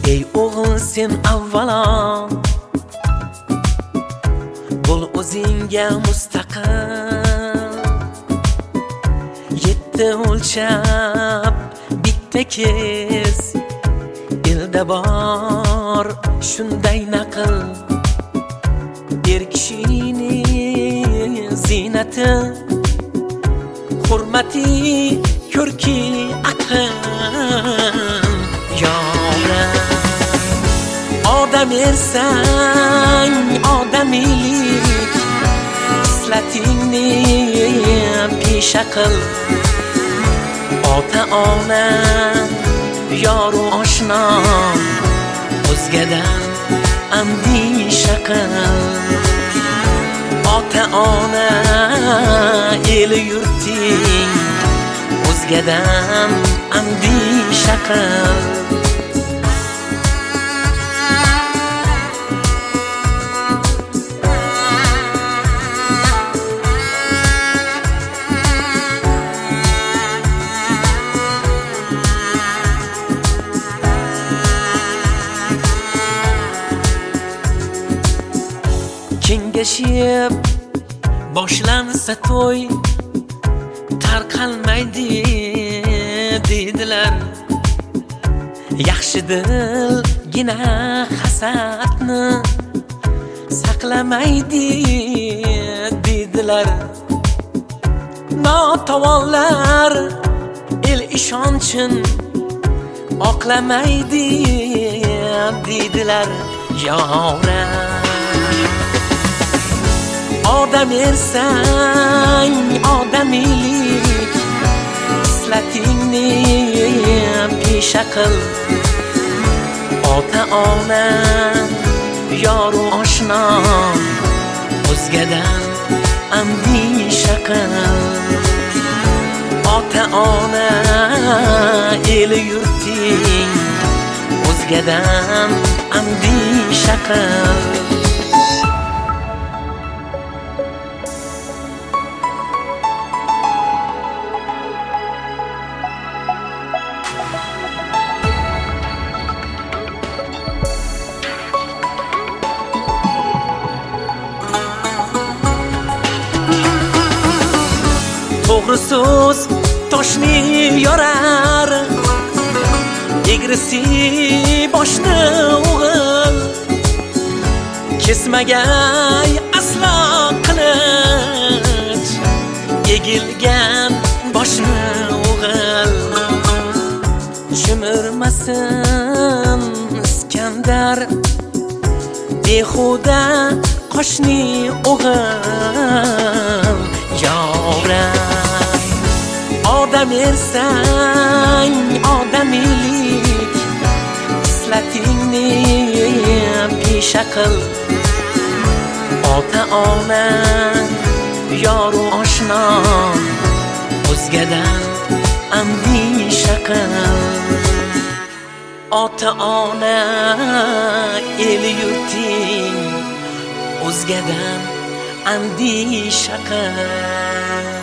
Ey o'g'il sen avvalo bo'l o'zingga mustaqil. Yetti o'lchab bitta kez elda bor shunday naql. Er kishining ziynati hurmati ko'rki aql. Odam ersang odamiylik islatingni pesha qil. Ota ona yoru oshna o'zgadan andisha qil. Ota ona el yurting o'zgadan andisha qil. Kengashib boshlansa to'y tarqalmaydi deydilar. Yaxshi dilgina hasadni saqlamaydi deydilar. Notavonlar el ishonchin oqlamaydi deydilar. Yoram odam ersang odamiylik islatingni pesha qil. Ota ona yoru oshna o'zgadan andisha qil. Ota ona el yurting o'zgadan andisha qil. To'g'ri so'z toshni yorar, egrisi boshni o'g'il. Kesmagay aslo qilich, egilgan boshni o'g'il. Chimirmasin Iskandar behuda qoshni o'g'il. Yoram odam ersang odamiylik islatingni pesha qil. Ota ona yoru oshna o'zgadan andisha qil. Ota ona el yurting o'zgadan andisha qil.